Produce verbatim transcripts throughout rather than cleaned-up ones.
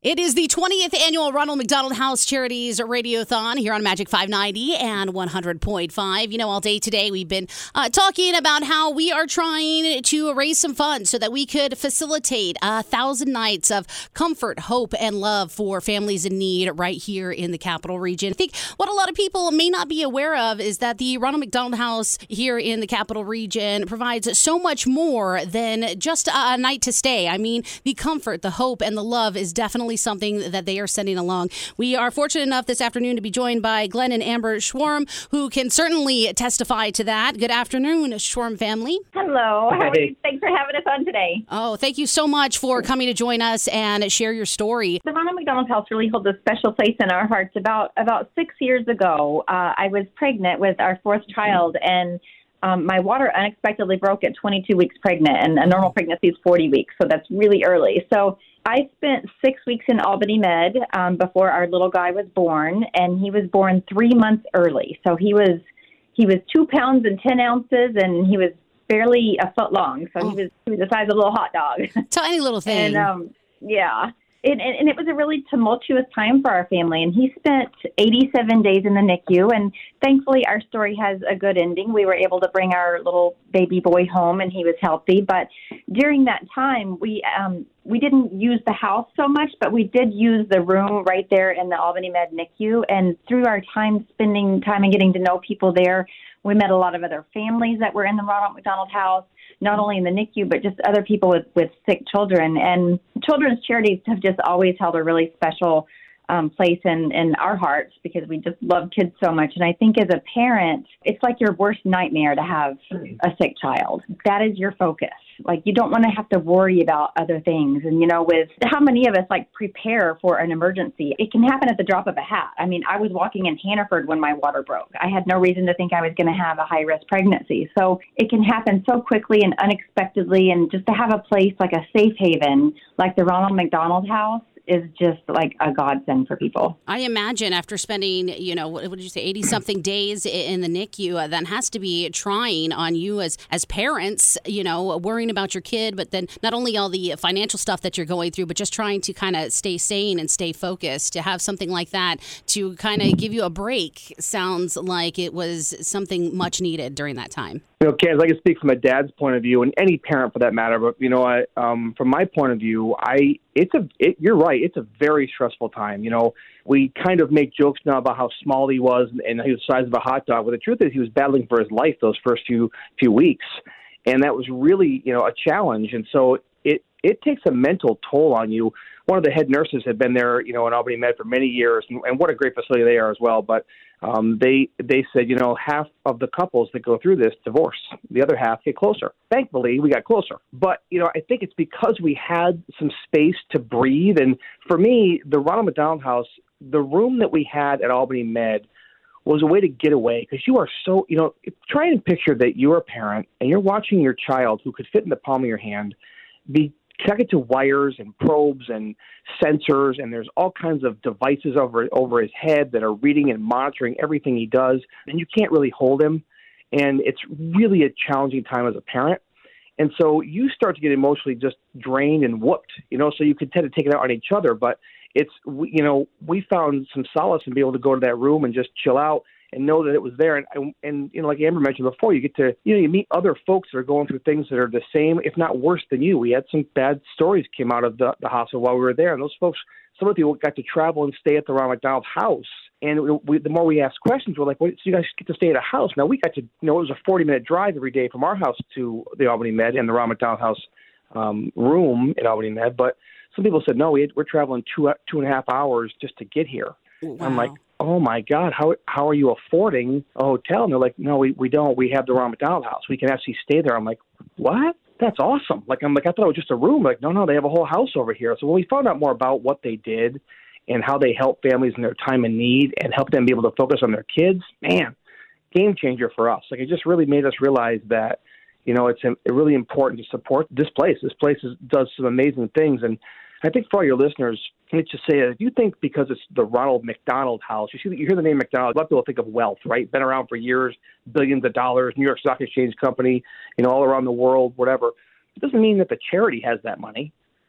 It is the twentieth annual Ronald McDonald House Charities Radiothon here on Magic five ninety and one hundred point five. You know, all day today we've been uh, talking about how we are trying to raise some funds so that we could facilitate a thousand nights of comfort, hope, and love for families in need right here in the Capital Region. I think what a lot of people may not be aware of is that the Ronald McDonald House here in the Capital Region provides so much more than just a night to stay. I mean, the comfort, the hope, and the love is definitely something that they are sending along. We are fortunate enough this afternoon to be joined by Glenn and Amber Schwarm, who can certainly testify to that. Good afternoon, Schwarm family. Hello. How are you? Thanks for having us on today. Oh, thank you so much for coming to join us and share your story. The Ronald McDonald House really holds a special place in our hearts. About about six years ago, uh, I was pregnant with our fourth child, and Um, my water unexpectedly broke at twenty-two weeks pregnant, and a normal pregnancy is forty weeks, so that's really early. So I spent six weeks in Albany Med um, before our little guy was born, and he was born three months early. So he was he was two pounds and ten ounces, and he was barely a foot long. So oh. he was he was the size of a little hot dog. Tiny little thing. And um, yeah. And, and it was a really tumultuous time for our family, and he spent eighty-seven days in the N I C U, and thankfully our story has a good ending. We were able to bring our little baby boy home, and he was healthy, but during that time, we um, we didn't use the house so much, but we did use the room right there in the Albany Med N I C U, and through our time spending time and getting to know people there, we met a lot of other families that were in the Ronald McDonald House, not only in the N I C U, but just other people with, with sick children. And children's charities have just always held a really special um, place in, in our hearts because we just love kids so much. And I think as a parent, it's like your worst nightmare to have a sick child. That is your focus. Like, you don't want to have to worry about other things. And, you know, with how many of us, like, prepare for an emergency, it can happen at the drop of a hat. I mean, I was walking in Hannaford when my water broke. I had no reason to think I was going to have a high-risk pregnancy. So it can happen so quickly and unexpectedly, and just to have a place like a safe haven, like the Ronald McDonald House, is just like a godsend for people. I imagine after spending, you know, what did you say, eighty-something days in the N I C U, uh, that has to be trying on you as, as parents, you know, worrying about your kid, but then not only all the financial stuff that you're going through, but just trying to kind of stay sane and stay focused. To have something like that to kind of give you a break sounds like it was something much needed during that time. You know, Kaz, I can speak from a dad's point of view, and any parent for that matter. But you know, I, um, from my point of view, I it's a it, you're right. It's a very stressful time. You know, we kind of make jokes now about how small he was and he was the size of a hot dog. But the truth is, he was battling for his life those first few few weeks, and that was really, you know, a challenge. And so it it takes a mental toll on you. One of the head nurses had been there, you know, in Albany Med for many years, and, and what a great facility they are as well. But um, they they said, you know, half of the couples that go through this divorce. The other half get closer. Thankfully, we got closer. But, you know, I think it's because we had some space to breathe. And for me, the Ronald McDonald House, the room that we had at Albany Med was a way to get away, because you are so, you know, try and picture that you're a parent and you're watching your child who could fit in the palm of your hand be connected to wires and probes and sensors, and there's all kinds of devices over over his head that are reading and monitoring everything he does, and you can't really hold him, and it's really a challenging time as a parent. And so you start to get emotionally just drained and whooped, you know, so you could tend to take it out on each other. But it's, you know, we found some solace in being able to go to that room and just chill out and know that it was there. And, and, you know, like Amber mentioned before, you get to, you know, you meet other folks that are going through things that are the same, if not worse than you. We had some bad stories came out of the, the hospital while we were there. And those folks, some of the people got to travel and stay at the Ronald McDonald House. And we, the more we asked questions, we're like, well, so you guys get to stay at a house. Now, we got to, you know, it was a forty-minute drive every day from our house to the Albany Med and the Ronald McDonald House um, room at Albany Med. But some people said, no, we had, we're traveling two, two and a half hours just to get here. Wow. I'm like, oh, my God, how how are you affording a hotel? And they're like, no, we, we don't. We have the Ronald McDonald House. We can actually stay there. I'm like, what? That's awesome. Like, I'm like, I thought it was just a room. Like, no, no, they have a whole house over here. So when we found out more about what they did and how they help families in their time of need and help them be able to focus on their kids, man, game changer for us. Like, it just really made us realize that, you know, it's really important to support this place. This place is, does some amazing things. And I think for all your listeners, let's just say that if you think because it's the Ronald McDonald House, you see that you hear the name McDonald, a lot of people think of wealth, right? Been around for years, billions of dollars, New York Stock Exchange company, you know, all around the world, whatever. It doesn't mean that the charity has that money.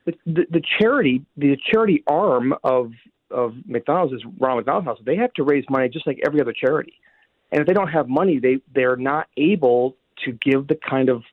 the, the, the charity, the charity arm of of McDonald's is Ronald McDonald House. They have to raise money just like every other charity. And if they don't have money, they, they're not able to give the kind of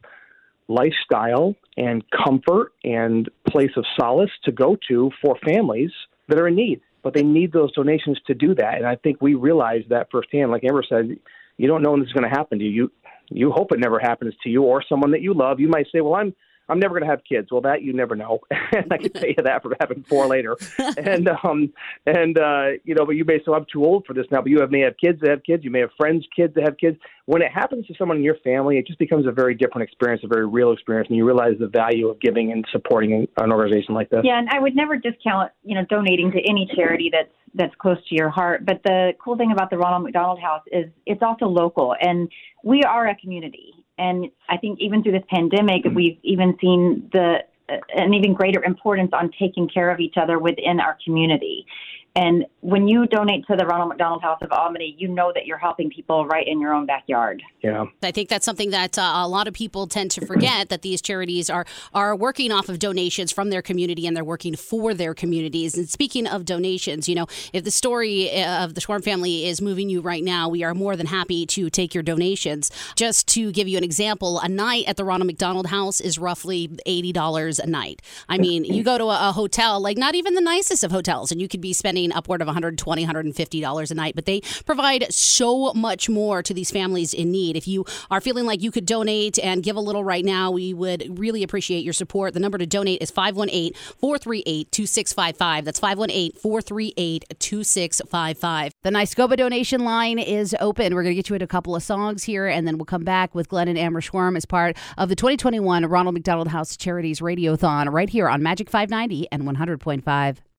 lifestyle and comfort and place of solace to go to for families that are in need. But they need those donations to do that. And I think we realize that firsthand. Like Amber said, you don't know when this is going to happen to you. You, you hope it never happens to you or someone that you love. You might say, well, I'm I'm never going to have kids. Well, that you never know. And I can say that for having four later. And, um, and uh, you know, but you may say, I'm too old for this now, but you have, may have kids that have kids. You may have friends, kids that have kids. When it happens to someone in your family, it just becomes a very different experience, a very real experience. And you realize the value of giving and supporting an organization like this. Yeah, and I would never discount, you know, donating to any charity that's that's close to your heart. But the cool thing about the Ronald McDonald House is it's also local, and we are a community. And I think even through this pandemic, we've even seen the uh, an even greater importance on taking care of each other within our community. And when you donate to the Ronald McDonald House of Albany, you know that you're helping people right in your own backyard. Yeah. I think that's something that uh, a lot of people tend to forget, that these charities are are working off of donations from their community, and they're working for their communities. And speaking of donations, you know, if the story of the Schwarm family is moving you right now, we are more than happy to take your donations. Just to give you an example, a night at the Ronald McDonald House is roughly eighty dollars a night. I mean, you go to a, a hotel, like not even the nicest of hotels, and you could be spending upward of one hundred twenty dollars, one hundred fifty dollars a night, but they provide so much more to these families in need. If you are feeling like you could donate and give a little right now, we would really appreciate your support. The number to donate is five one eight, four three eight, two six five five. That's five one eight, four three eight, two six five five. The Niscoba donation line is open. We're going to get you into a couple of songs here, and then we'll come back with Glenn and Amber Schwarm as part of the twenty twenty-one Ronald McDonald House Charities Radiothon right here on Magic five ninety and one hundred point five.